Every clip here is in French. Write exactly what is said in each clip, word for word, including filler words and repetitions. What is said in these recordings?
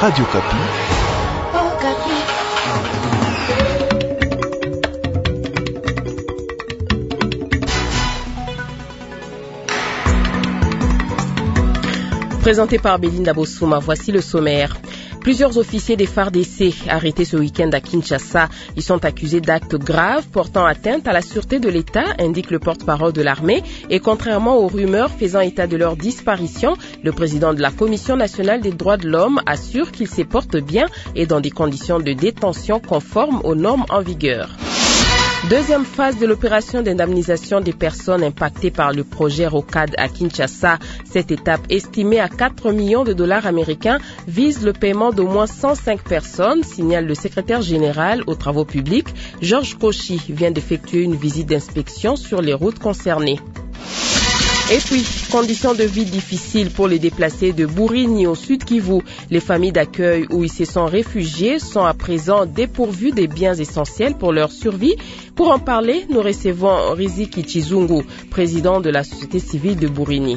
Radio Kapi. Oh, Kapi. Présenté par Belinda Bossouma, voici le sommaire. Plusieurs officiers des F A R D C arrêtés ce week-end à Kinshasa. Ils sont accusés d'actes graves portant atteinte à la sûreté de l'État, indique le porte-parole de l'armée. Et contrairement aux rumeurs faisant état de leur disparition, le président de la Commission nationale des droits de l'homme assure qu'ils se portent bien et dans des conditions de détention conformes aux normes en vigueur. Deuxième phase de l'opération d'indemnisation des personnes impactées par le projet Rocade à Kinshasa. Cette étape, estimée à quatre millions de dollars américains, vise le paiement d'au moins cent cinq personnes, signale le secrétaire général aux travaux publics. Georges Kochi vient d'effectuer une visite d'inspection sur les routes concernées. Et puis, conditions de vie difficiles pour les déplacés de Burini au Sud Kivu. Les familles d'accueil où ils se sont réfugiés sont à présent dépourvues des biens essentiels pour leur survie. Pour en parler, nous recevons Riziki Chizungu, président de la société civile de Burini.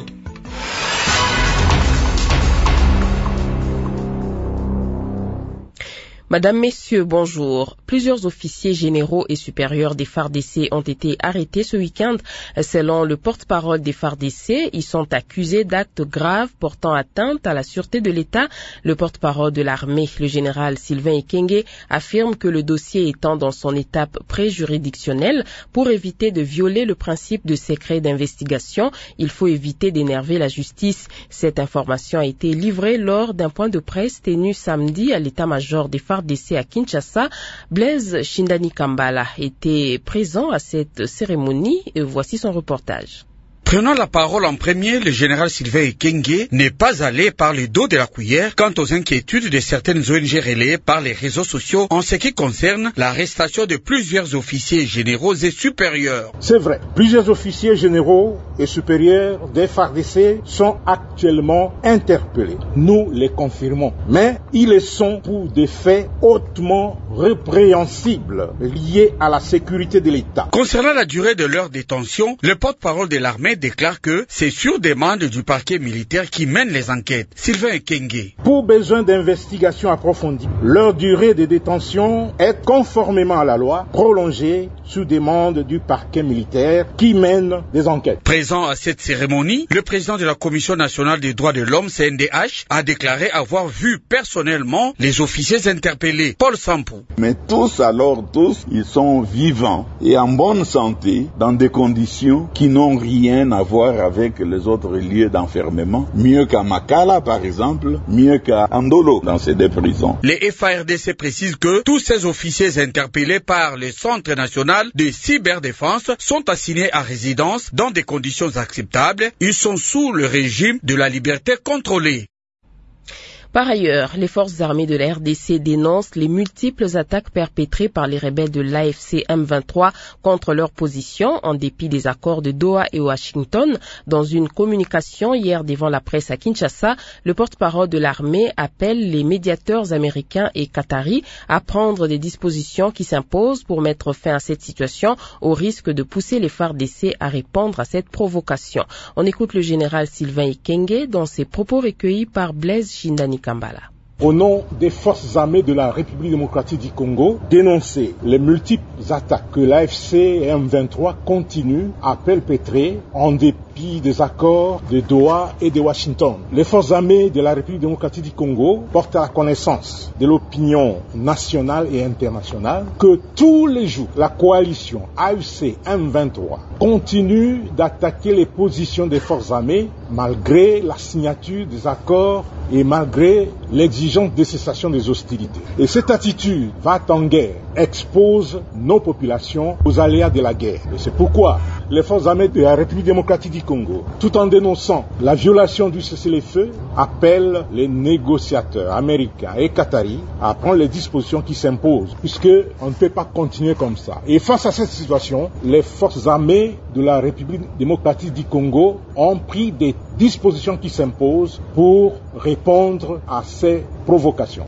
Madame, Messieurs, bonjour. Plusieurs officiers généraux et supérieurs des F A R D C ont été arrêtés ce week-end. Selon le porte-parole des F A R D C, ils sont accusés d'actes graves portant atteinte à la sûreté de l'État. Le porte-parole de l'armée, le général Sylvain Ekenge, affirme que le dossier étant dans son étape pré-juridictionnelle, pour éviter de violer le principe de secret d'investigation, il faut éviter d'énerver la justice. Cette information a été livrée lors d'un point de presse tenu samedi à l'état-major des F A R D C à Kinshasa. Blaise Shindani Kambala était présent à cette cérémonie et voici son reportage. Prenant la parole en premier, le général Sylvain Ekenge n'est pas allé par le dos de la cuillère quant aux inquiétudes de certaines O N G relayées par les réseaux sociaux en ce qui concerne l'arrestation de plusieurs officiers généraux et supérieurs. C'est vrai, plusieurs officiers généraux et supérieurs des F A R D C sont actuellement interpellés. Nous les confirmons, mais ils le sont pour des faits hautement répréhensibles liés à la sécurité de l'État. Concernant la durée de leur détention, le porte-parole de l'armée déclare que c'est sur demande du parquet militaire qui mène les enquêtes. Sylvain Ekenge. Pour besoin d'investigation approfondie, leur durée de détention est conformément à la loi prolongée sous demande du parquet militaire qui mène des enquêtes. Présent à cette cérémonie, le président de la Commission nationale des droits de l'homme, C N D H, a déclaré avoir vu personnellement les officiers interpellés. Paul Sampou. Mais tous alors, tous, ils sont vivants et en bonne santé dans des conditions qui n'ont rien à voir avec les autres lieux d'enfermement, mieux qu'à Makala par exemple, mieux qu'à Andolo dans ces deux prisons. Les F A R D C précisent que tous ces officiers interpellés par le Centre national de cyberdéfense sont assignés à résidence dans des conditions acceptables. Ils sont sous le régime de la liberté contrôlée. Par ailleurs, les forces armées de la R D C dénoncent les multiples attaques perpétrées par les rebelles de l'A F C M vingt-trois contre leur position, en dépit des accords de Doha et Washington. Dans une communication hier devant la presse à Kinshasa, le porte-parole de l'armée appelle les médiateurs américains et qataris à prendre des dispositions qui s'imposent pour mettre fin à cette situation, au risque de pousser les F A R D C à répondre à cette provocation. On écoute le général Sylvain Ekenge dans ses propos recueillis par Blaise Shindani Kambala. Au nom des forces armées de la République démocratique du Congo, dénoncer les multiples attaques que l'A F C M vingt-trois continue à perpétrer en dépit des accords de Doha et de Washington. Les forces armées de la République démocratique du Congo portent à la connaissance de l'opinion nationale et internationale que tous les jours, la coalition A F C M vingt-trois continue d'attaquer les positions des forces armées malgré la signature des accords et malgré l'exigence de cessation des hostilités. Et cette attitude va en guerre, expose nos populations aux aléas de la guerre. Et c'est pourquoi les forces armées de la République démocratique du Congo, tout en dénonçant la violation du cessez-le-feu, appellent les négociateurs américains et qataris à prendre les dispositions qui s'imposent, puisqu'on ne peut pas continuer comme ça. Et face à cette situation, les forces armées de la République démocratique du Congo ont pris des dispositions qui s'imposent pour répondre à ces provocations.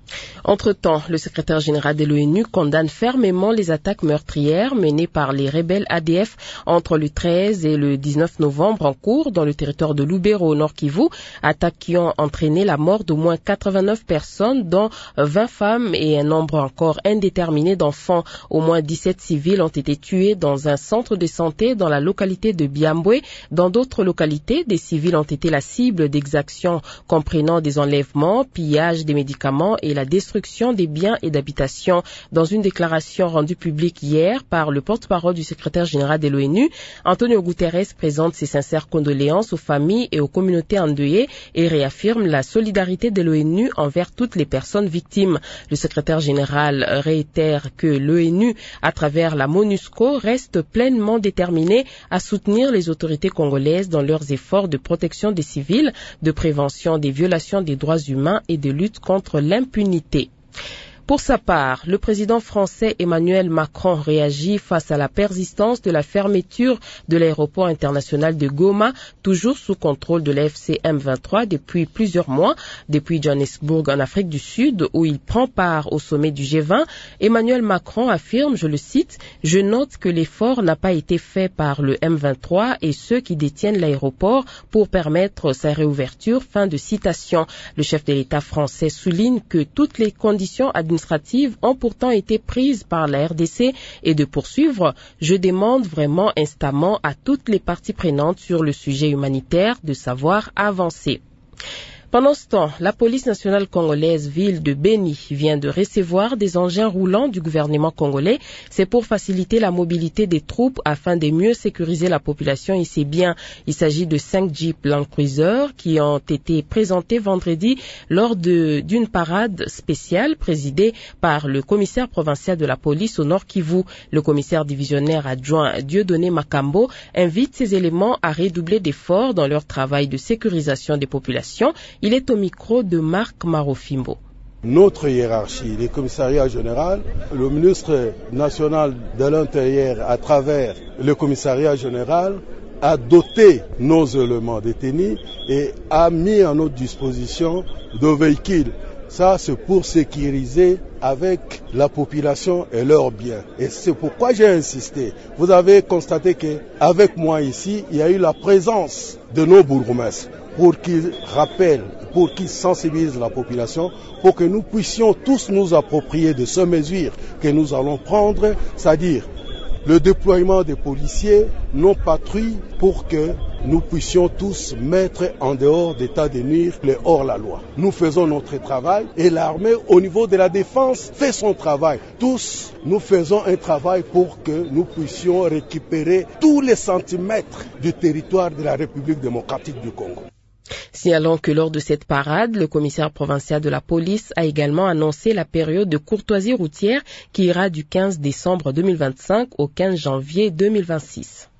Entre-temps, le secrétaire général de l'ONU condamne fermement les attaques meurtrières menées par les rebelles A D F entre le treize et le dix-neuf novembre en cours dans le territoire de Lubero au Nord Kivu, attaques qui ont entraîné la mort d'au moins quatre-vingt-neuf personnes, dont vingt femmes et un nombre encore indéterminé d'enfants. Au moins dix-sept civils ont été tués dans un centre de santé dans la localité de Biambwe. Dans d'autres localités, des civils ont été la cible d'exactions comprenant des enlèvements, pillages des médicaments et la destruction des biens et d'habitations. Dans une déclaration rendue publique hier par le porte-parole du secrétaire général de l'ONU, Antonio Guterres présente ses sincères condoléances aux familles et aux communautés endeuillées et réaffirme la solidarité de l'ONU envers toutes les personnes victimes. Le secrétaire général réitère que l'ONU, à travers la MONUSCO, reste pleinement déterminée à soutenir les autorités congolaises dans leurs efforts de protection des civils, de prévention des violations des droits humains et de lutte contre l'impunité. Pour sa part, le président français Emmanuel Macron réagit face à la persistance de la fermeture de l'aéroport international de Goma, toujours sous contrôle de l'A F C M vingt-trois depuis plusieurs mois. Depuis Johannesburg en Afrique du Sud, où il prend part au sommet du G vingt, Emmanuel Macron affirme, je le cite, « Je note que l'effort n'a pas été fait par le M vingt-trois et ceux qui détiennent l'aéroport pour permettre sa réouverture ». Fin de citation. Le chef de l'État français souligne que toutes les conditions administratives ont pourtant été prises par la R D C et de poursuivre. Je demande vraiment instamment à toutes les parties prenantes sur le sujet humanitaire de savoir avancer. Pendant ce temps, la police nationale congolaise ville de Beni vient de recevoir des engins roulants du gouvernement congolais. C'est pour faciliter la mobilité des troupes afin de mieux sécuriser la population et ses biens. Il s'agit de cinq Jeeps Land Cruiser qui ont été présentés vendredi lors de, d'une parade spéciale présidée par le commissaire provincial de la police au Nord Kivu. Le commissaire divisionnaire adjoint Dieudonné Makambo invite ces éléments à redoubler d'efforts dans leur travail de sécurisation des populations. Il est au micro de Marc Marofimbo. Notre hiérarchie, les commissariats généraux, le ministre national de l'Intérieur à travers le commissariat général a doté nos éléments détenus et a mis à notre disposition de véhicules. Ça, c'est pour sécuriser avec la population et leurs biens. Et c'est pourquoi j'ai insisté. Vous avez constaté qu'avec moi ici, il y a eu la présence de nos bourgmestres pour qu'ils rappellent, pour qu'ils sensibilisent la population, pour que nous puissions tous nous approprier de ces mesures que nous allons prendre, c'est-à-dire le déploiement des policiers, nos patrouilles, pour que nous puissions tous mettre en dehors d'état de nuire les hors-la-loi. Nous faisons notre travail et l'armée, au niveau de la défense, fait son travail. Tous, nous faisons un travail pour que nous puissions récupérer tous les centimètres du territoire de la République démocratique du Congo. Signalons que lors de cette parade, le commissaire provincial de la police a également annoncé la période de courtoisie routière qui ira du quinze décembre deux mille vingt-cinq au quinze janvier deux mille vingt-six.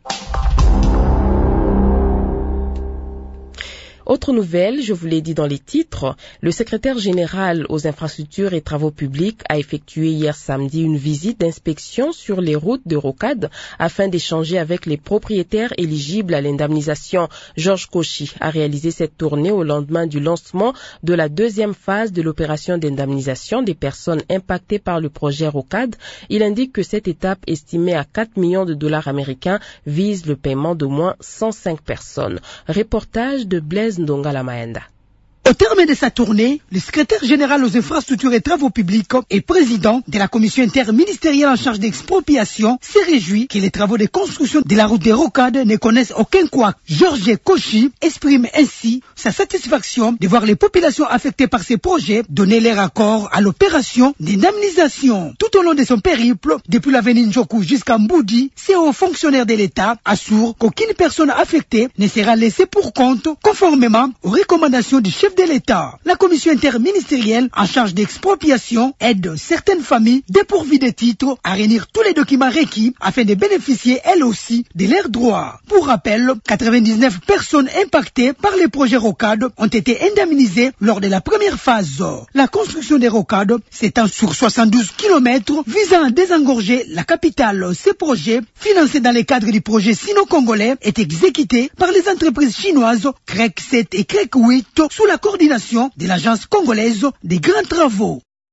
Autre nouvelle, je vous l'ai dit dans les titres, le secrétaire général aux infrastructures et travaux publics a effectué hier samedi une visite d'inspection sur les routes de rocade afin d'échanger avec les propriétaires éligibles à l'indemnisation. Georges Cauchy a réalisé cette tournée au lendemain du lancement de la deuxième phase de l'opération d'indemnisation des personnes impactées par le projet rocade. Il indique que cette étape, estimée à quatre millions de dollars américains, vise le paiement d'au moins cent cinq personnes. Reportage de Blaise Ndongala Maenda. Au terme de sa tournée, le secrétaire général aux infrastructures et travaux publics et président de la commission interministérielle en charge d'expropriation s'est réjoui que les travaux de construction de la route des rocades ne connaissent aucun couac. Georges Cauchy exprime ainsi sa satisfaction de voir les populations affectées par ces projets donner leur accord à l'opération d'indemnisation. Tout au long de son périple, depuis l'avenue Njoku jusqu'à Mboudi, ces hauts fonctionnaires de l'État assurent qu'aucune personne affectée ne sera laissée pour compte, conformément aux recommandations du chef de l'État. La commission interministérielle en charge d'expropriation aide certaines familles dépourvues de titres à réunir tous les documents requis afin de bénéficier elles aussi de leurs droits. Pour rappel, quatre-vingt-dix-neuf personnes impactées par les projets rocades ont été indemnisées lors de la première phase. La construction des rocades s'étend sur soixante-douze kilomètres visant à désengorger la capitale. Ces projets, financés dans le cadre du projet sino-congolais, est exécuté par les entreprises chinoises C R E C sept et C R E C huit sous la coordination de l'Agence congolaise des grands travaux.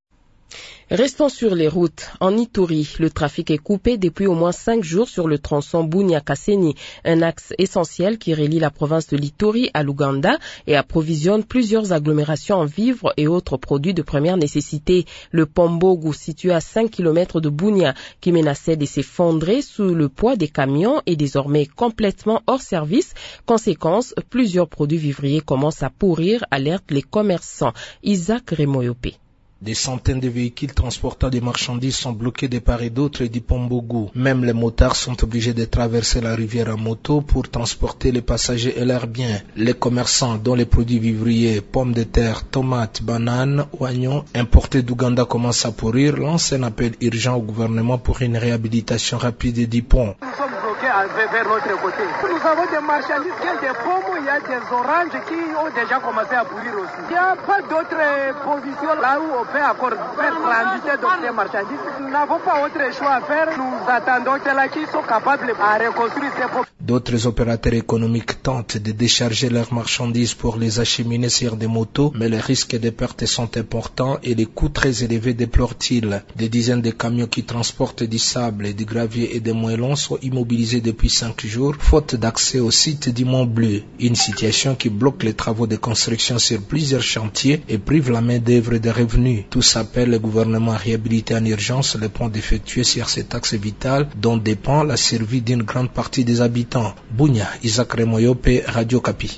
Restons sur les routes. En Ituri, le trafic est coupé depuis au moins cinq jours sur le tronçon Bunia-Kasseni, un axe essentiel qui relie la province de l'Ituri à l'Ouganda et approvisionne plusieurs agglomérations en vivres et autres produits de première nécessité. Le Pombogu, situé à cinq kilomètres de Bunia, qui menaçait de s'effondrer sous le poids des camions, est désormais complètement hors service. Conséquence, plusieurs produits vivriers commencent à pourrir, alertent les commerçants. Isaac Remoyope. Des centaines de véhicules transportant des marchandises sont bloqués de part et d'autre du Pombogu. Même les motards sont obligés de traverser la rivière à moto pour transporter les passagers et leurs biens. Les commerçants, dont les produits vivriers, pommes de terre, tomates, bananes, oignons, importés d'Ouganda commencent à pourrir, lancent un appel urgent au gouvernement pour une réhabilitation rapide du pont. Nous sommes bloqués vers l'autre côté. Nous avons des marchandises, il y a des pommes, il y a des oranges qui ont déjà commencé à pourrir aussi. Il n'y a pas d'autres positions là où on peut encore faire transiter d'autres marchandises. Nous n'avons pas autre choix à faire. Nous attendons ceux-là qui sont capables à reconstruire ces pommes. D'autres opérateurs économiques tentent de décharger leurs marchandises pour les acheminer sur des motos, mais les risques de pertes sont importants et les coûts très élevés déplorent-ils. Des dizaines de camions qui transportent du sable, du gravier et des moellons sont immobilisés depuis cinq jours, faute d'accès au site du Mont Bleu. Une situation qui bloque les travaux de construction sur plusieurs chantiers et prive la main-d'œuvre des revenus. Tous appellent le gouvernement à réhabiliter en urgence les ponts défectueux sur cet axe vital dont dépend la survie d'une grande partie des habitants. Bunia, Isaac Remoyope, Radio Kapi.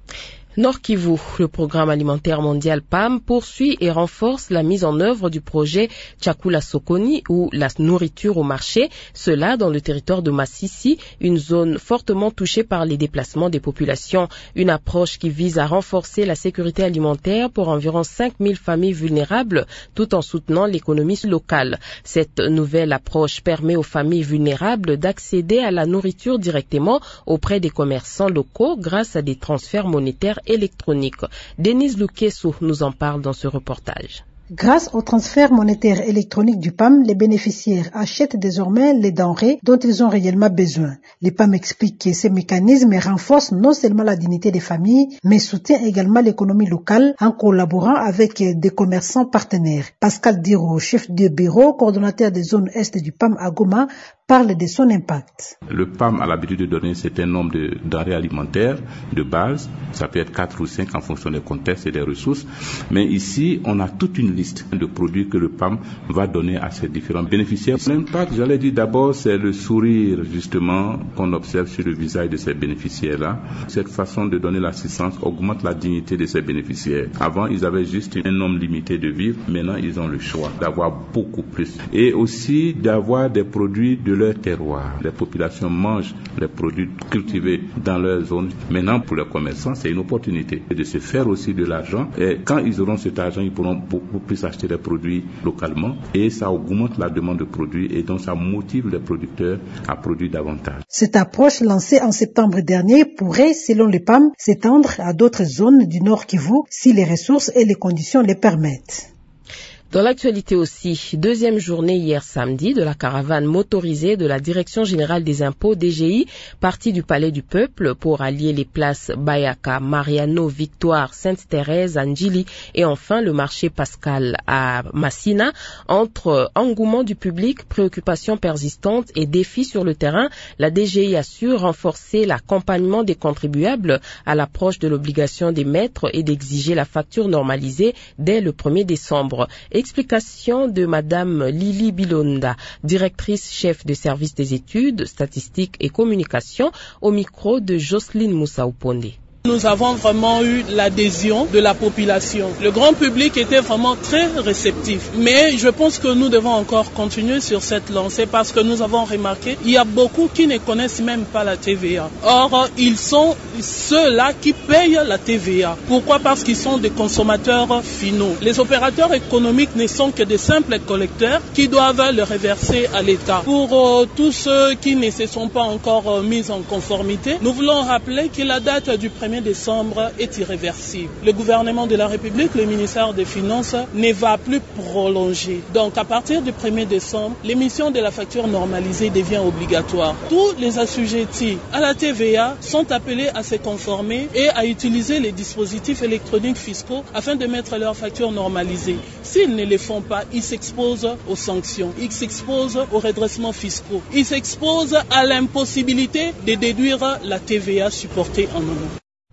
Nord Kivu, le programme alimentaire mondial P A M poursuit et renforce la mise en œuvre du projet Chakula Sokoni ou la nourriture au marché, cela dans le territoire de Massissi, une zone fortement touchée par les déplacements des populations. Une approche qui vise à renforcer la sécurité alimentaire pour environ cinq mille familles vulnérables tout en soutenant l'économie locale. Cette nouvelle approche permet aux familles vulnérables d'accéder à la nourriture directement auprès des commerçants locaux grâce à des transferts monétaires électronique. Denise Lukesso nous en parle dans ce reportage. Grâce au transfert monétaire électronique du P A M, les bénéficiaires achètent désormais les denrées dont ils ont réellement besoin. Le P A M explique que ces mécanismes renforcent non seulement la dignité des familles, mais soutient également l'économie locale en collaborant avec des commerçants partenaires. Pascal Diro, chef de bureau, coordonnateur des zones est du P A M à Goma, parle de son impact. Le P A M a l'habitude de donner un certain nombre de denrées alimentaires de base. Ça peut être quatre ou cinq en fonction des contextes et des ressources. Mais ici, on a toute une liste de produits que le P A M va donner à ces différents bénéficiaires. L'impact, j'allais dire d'abord, c'est le sourire justement qu'on observe sur le visage de ces bénéficiaires-là. Cette façon de donner l'assistance augmente la dignité de ces bénéficiaires. Avant, ils avaient juste un nombre limité de vivres. Maintenant, ils ont le choix d'avoir beaucoup plus. Et aussi d'avoir des produits de leur terroir. Les populations mangent les produits cultivés dans leur zone. Maintenant, pour les commerçants, c'est une opportunité de se faire aussi de l'argent. Et quand ils auront cet argent, ils pourront beaucoup plus acheter les produits localement et ça augmente la demande de produits et donc ça motive les producteurs à produire davantage. Cette approche lancée en septembre dernier pourrait, selon le P A M, s'étendre à d'autres zones du Nord Kivu si les ressources et les conditions le permettent. Dans l'actualité aussi, deuxième journée hier samedi de la caravane motorisée de la Direction générale des impôts D G I, partie du Palais du Peuple pour allier les places Bayaka, Mariano, Victoire, Sainte-Thérèse, Anjili et enfin le marché Pascal à Massina. Entre engouement du public, préoccupations persistantes et défis sur le terrain, la D G I a su renforcer l'accompagnement des contribuables à l'approche de l'obligation d'émettre et d'exiger la facture normalisée dès le premier décembre. Explication de Madame Lili Bilonda, directrice chef de service des études, statistiques et communication, au micro de Jocelyne Moussaouponde. Nous avons vraiment eu l'adhésion de la population. Le grand public était vraiment très réceptif. Mais je pense que nous devons encore continuer sur cette lancée parce que nous avons remarqué qu'il y a beaucoup qui ne connaissent même pas la T V A. Or, ils sont ceux-là qui payent la T V A. Pourquoi? Parce qu'ils sont des consommateurs finaux. Les opérateurs économiques ne sont que des simples collecteurs qui doivent le reverser à l'État. Pour euh, tous ceux qui ne se sont pas encore euh, mis en conformité, nous voulons rappeler que la date du premier premier décembre est irréversible. Le gouvernement de la République, le ministère des Finances, ne va plus prolonger. Donc à partir du premier décembre, l'émission de la facture normalisée devient obligatoire. Tous les assujettis à la T V A sont appelés à se conformer et à utiliser les dispositifs électroniques fiscaux afin de mettre leurs factures normalisées. S'ils ne le font pas, ils s'exposent aux sanctions, ils s'exposent aux redressements fiscaux, ils s'exposent à l'impossibilité de déduire la T V A supportée en euros.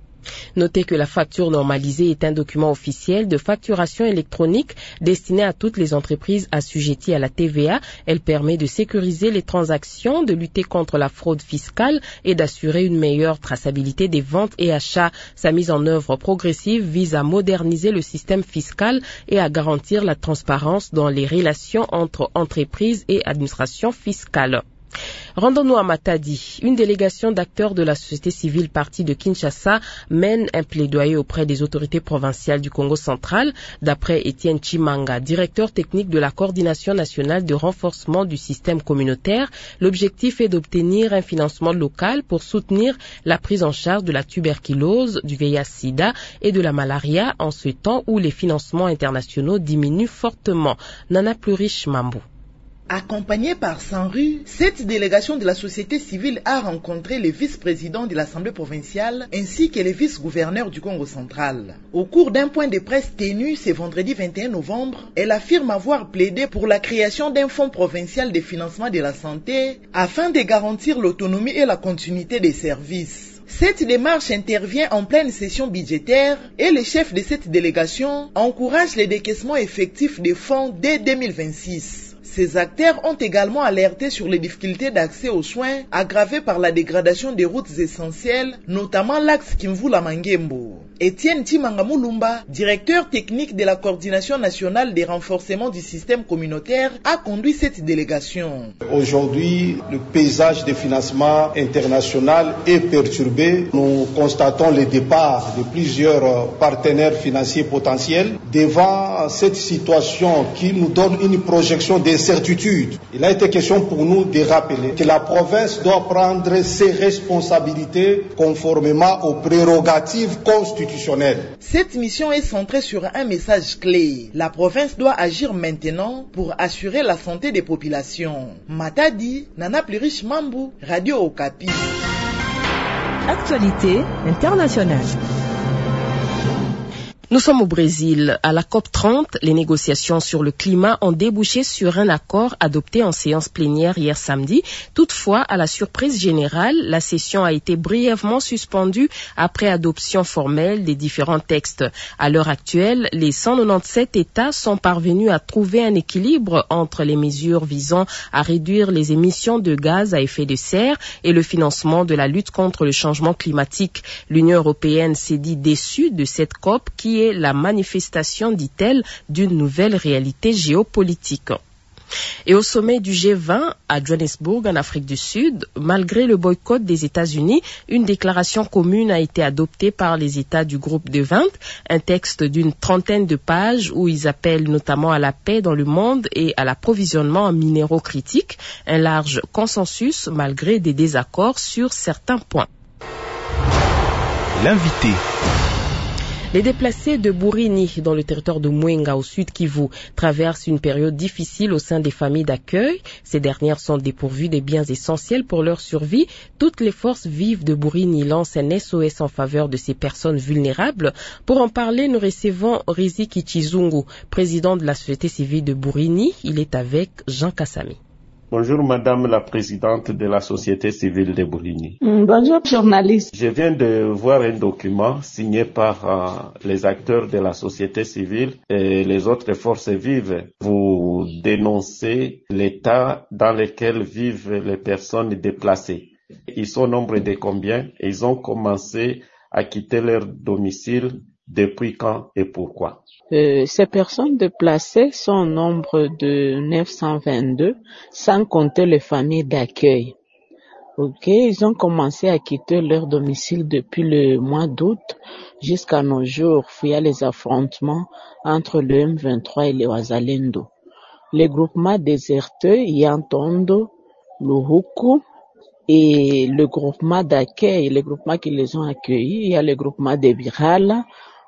Notez que la facture normalisée est un document officiel de facturation électronique destiné à toutes les entreprises assujetties à la T V A. Elle permet de sécuriser les transactions, de lutter contre la fraude fiscale et d'assurer une meilleure traçabilité des ventes et achats. Sa mise en œuvre progressive vise à moderniser le système fiscal et à garantir la transparence dans les relations entre entreprises et administration fiscale. Rendons-nous à Matadi. Une délégation d'acteurs de la société civile partie de Kinshasa mène un plaidoyer auprès des autorités provinciales du Congo central. D'après Étienne Chimanga, directeur technique de la coordination nationale de renforcement du système communautaire, l'objectif est d'obtenir un financement local pour soutenir la prise en charge de la tuberculose, du V I H-Sida et de la malaria en ce temps où les financements internationaux diminuent fortement. Nana Plurish Mambou. Accompagnée par Sanru, cette délégation de la société civile a rencontré les vice-présidents de l'Assemblée provinciale ainsi que les vice-gouverneurs du Congo central. Au cours d'un point de presse tenu ce vendredi vingt et un novembre, elle affirme avoir plaidé pour la création d'un fonds provincial de financement de la santé afin de garantir l'autonomie et la continuité des services. Cette démarche intervient en pleine session budgétaire et le chef de cette délégation encourage les décaissements effectifs des fonds dès deux mille vingt-six. Ces acteurs ont également alerté sur les difficultés d'accès aux soins aggravées par la dégradation des routes essentielles, notamment l'axe Kimvula-Mangembo. Étienne Timanga-Moulumba, directeur technique de la coordination nationale des renforcements du système communautaire, a conduit cette délégation. Aujourd'hui, le paysage de financement international est perturbé. Nous constatons le départ de plusieurs partenaires financiers potentiels. Devant cette situation qui nous donne une projection des certitude. Il a été question pour nous de rappeler que la province doit prendre ses responsabilités conformément aux prérogatives constitutionnelles. Cette mission est centrée sur un message clé. La province doit agir maintenant pour assurer la santé des populations. Matadi, Nana Plurish Mambou, Radio Okapi. Actualité internationale. Nous sommes au Brésil. À la COP trente, les négociations sur le climat ont débouché sur un accord adopté en séance plénière hier samedi. Toutefois, à la surprise générale, la session a été brièvement suspendue après adoption formelle des différents textes. À l'heure actuelle, les cent quatre-vingt-dix-sept États sont parvenus à trouver un équilibre entre les mesures visant à réduire les émissions de gaz à effet de serre et le financement de la lutte contre le changement climatique. L'Union européenne s'est dit déçue de cette COP qui est la manifestation, dit-elle, d'une nouvelle réalité géopolitique. Et au sommet du G vingt à Johannesburg, en Afrique du Sud, malgré le boycott des États-Unis, une déclaration commune a été adoptée par les États du groupe de vingt, un texte d'une trentaine de pages où ils appellent notamment à la paix dans le monde et à l'approvisionnement en minéraux critiques, un large consensus malgré des désaccords sur certains points. L'invité. Les déplacés de Burini, dans le territoire de Mwenga, au sud Kivu, traversent une période difficile au sein des familles d'accueil. Ces dernières sont dépourvues des biens essentiels pour leur survie. Toutes les forces vives de Burini lancent un S O S en faveur de ces personnes vulnérables. Pour en parler, nous recevons Riziki Chizungu, président de la société civile de Burini. Il est avec Jean Kassami. Bonjour Madame la Présidente de la Société Civile de Burini. Mm, bonjour journaliste. Je viens de voir un document signé par euh, les acteurs de la société civile et les autres forces vives. Vous dénoncez l'état dans lequel vivent les personnes déplacées. Ils sont au nombre de combien? Ils ont commencé à quitter leur domicile depuis quand et pourquoi? Euh, ces personnes déplacées sont au nombre de neuf cent vingt-deux, sans compter les familles d'accueil. Ok, ils ont commencé à quitter leur domicile depuis le mois d'août jusqu'à nos jours, via les affrontements entre le M vingt-trois et les Wazalendo. Les groupements déserteurs Yantondo, Luhuku et le groupement d'accueil, les groupements qui les ont accueillis, il y a le groupement de Birala,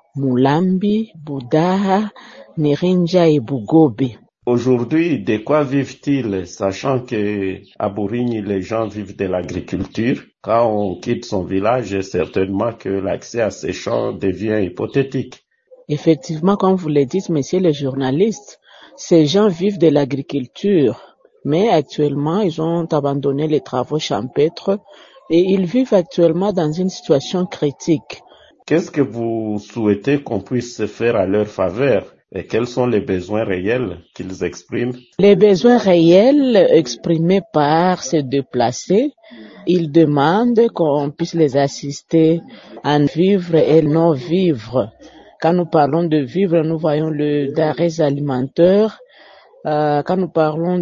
Mulambi, Budaha, Nirinja et Bugobe. Aujourd'hui, de quoi vivent-ils, sachant que à Bourigny, les gens vivent de l'agriculture? Quand on quitte son village, certainement que l'accès à ces champs devient hypothétique. Effectivement, comme vous le dites, messieurs les journalistes, ces gens vivent de l'agriculture, mais actuellement, ils ont abandonné les travaux champêtres et ils vivent actuellement dans une situation critique. Qu'est-ce que vous souhaitez qu'on puisse faire à leur faveur? Et quels sont les besoins réels qu'ils expriment? Les besoins réels exprimés par ces déplacés, ils demandent qu'on puisse les assister à vivre et non vivre. Quand nous parlons de vivre, nous voyons le denrées alimentaires. Euh, quand nous parlons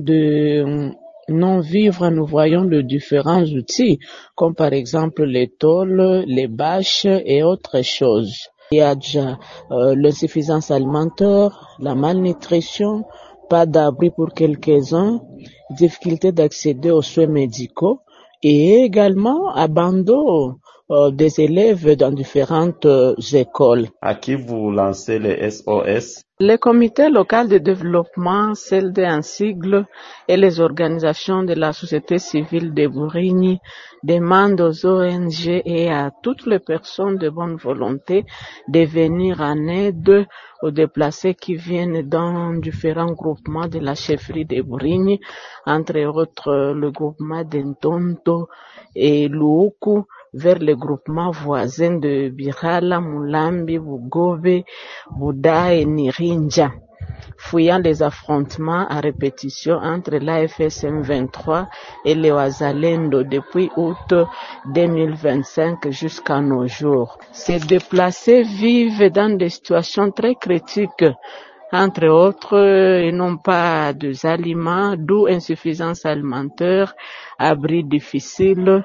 de non vivre, nous voyons de différents outils, comme par exemple les tôles, les bâches et autres choses. Il y a déjà euh, l'insuffisance alimentaire, la malnutrition, pas d'abri pour quelques-uns, difficulté d'accéder aux soins médicaux et également abandon euh, des élèves dans différentes euh, écoles. À qui vous lancez les S O S? Les comités locaux de développement, C L D en sigle, et les organisations de la société civile de Bourigny demandent aux O N G et à toutes les personnes de bonne volonté de venir en aide aux déplacés qui viennent dans différents groupements de la chefferie de Bourigny, entre autres le groupement d'Entonto et Luoku, vers les groupements voisins de Birala, Mulambi, Bugobe, Buda et Nirinja, fouillant les affrontements à répétition entre l'A F S M vingt-trois et les Wazalendo depuis août deux mille vingt-cinq jusqu'à nos jours. Ces déplacés vivent dans des situations très critiques. Entre autres, ils n'ont pas d'aliments, d'où insuffisance alimentaire, abris difficiles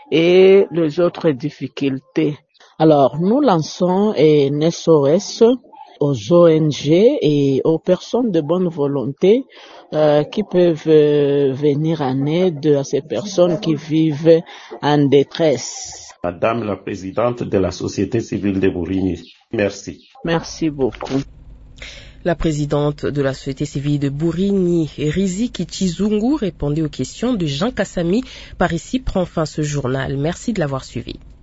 et les autres difficultés. Alors, nous lançons un S O S aux O N G et aux personnes de bonne volonté euh, qui peuvent euh, venir en aide à ces personnes qui vivent en détresse. Madame la présidente de la société civile de Bourigny, merci. Merci beaucoup. La présidente de la société civile de Bourigny, Riziki Chizungu, répondait aux questions de Jean Kassami. Par ici prend fin ce journal. Merci de l'avoir suivi.